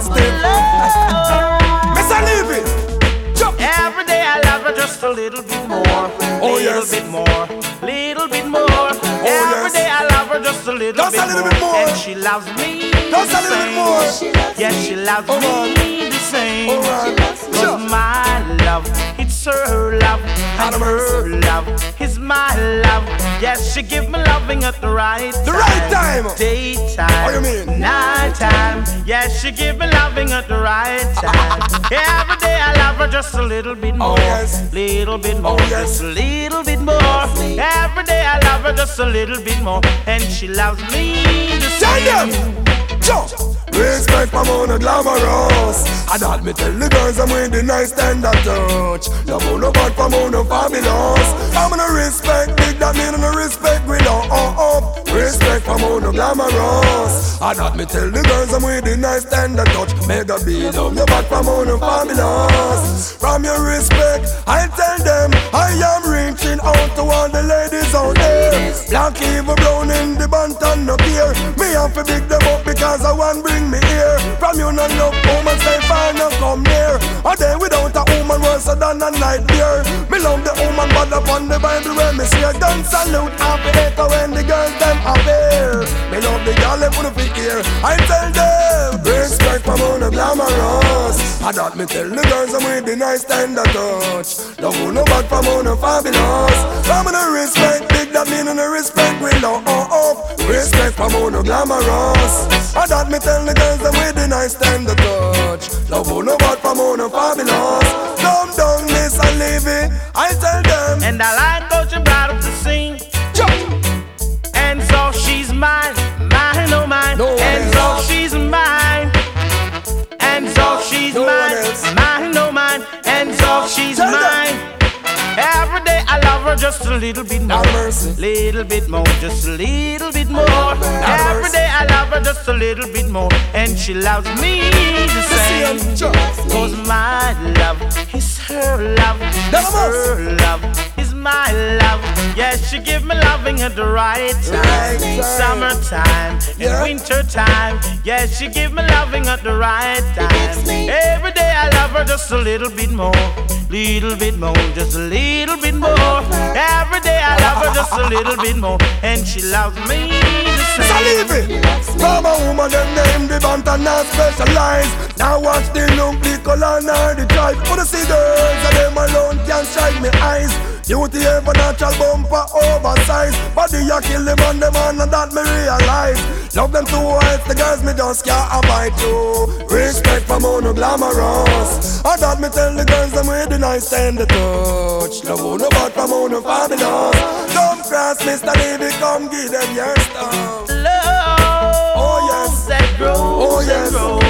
stiff. Mr. Levy, jump. Every day I love her just a little bit more. Oh, little yes. bit more. Little bit more. Every yes. day I love her just a little, Just a little bit more. And she loves me Just the a little bit same. more. Yes, she loves Oh, me the same. All right. Cause my love, it's her love. And Have mercy. her love is my love. Yes, she give me loving at the right time. The right time. Daytime. What you mean? Nighttime. Yes, she give me loving at the right time. Every day I love her just a little bit more. yes. Little bit more. Oh, yes. Just a little bit more. Every day I love her just a little bit more. And she loves me the Tell same. them, jump. Respect for Mona glamorous. I that me tell the girls I'm with the nice tender touch. No no bad for Mona fabulous. I'm gonna respect big, that mean no respect with respect for Mona glamorous. I that me tell the girls I'm with the nice tender touch. Mega be love you bad for Mona fabulous. From your respect, I tell them I am reaching out to all the ladies out there. Black evil brown in the bantan no care. Me have to big them up because I want bring me here. From you no love woman say fine no come near. A day without a woman worse than a nightmare. Me love the woman but upon the Bible when me say gun salute happy echo when the girls them appear. Me love the girl them put up in ear. I tell them respect for Mona glamorous. I that me tell the girls I'm with the nice tender touch. Don't go no bad for Mona fabulous. I'm gonna respect big that mean no respect with love. Respect for Mona glamorous. I that me tell the girls I'm with the nice tender touch. Don't go no bad for Mona fabulous. Dumb down Miss and Levy. I tell them. And I like how she brought up the scene. Jump. And so she's mine, mine, oh mine. No one And else. so she's mine. And so she's No one mine, else. mine, oh mine. And so she's Tell them. mine. Every day I love her just a little bit more. Have mercy. Little bit more, just a little bit more. Every mercy. day I love her just a little bit more. And she loves me the same. Cause my love is her love. Her love is my love. Yes, she give me loving at the right time. Right time. Summertime Yeah. and winter time. Yes, she give me loving at the right time. Every day I love her just a little bit more. Little bit more, just a little bit more. Every day I love her just a little bit more. And she loves me the So same. leave it. Mama woman them name the band and not specialize. Now watch the look, the color, nor the tribe. For the see girls and them alone can shine me eyes. Beauty ever natural bumper oversized. Body ya kill them and that me realize. Love them too white, the girls me just can't abide to. Respect for Mona glamorous. I that me tell the girls them with the nice tender touch. Love who no bad for Mona fabulous. Come cross Mr. Levy, come give them your stuff. Love Oh, yes. that grows Oh, yes. and grows.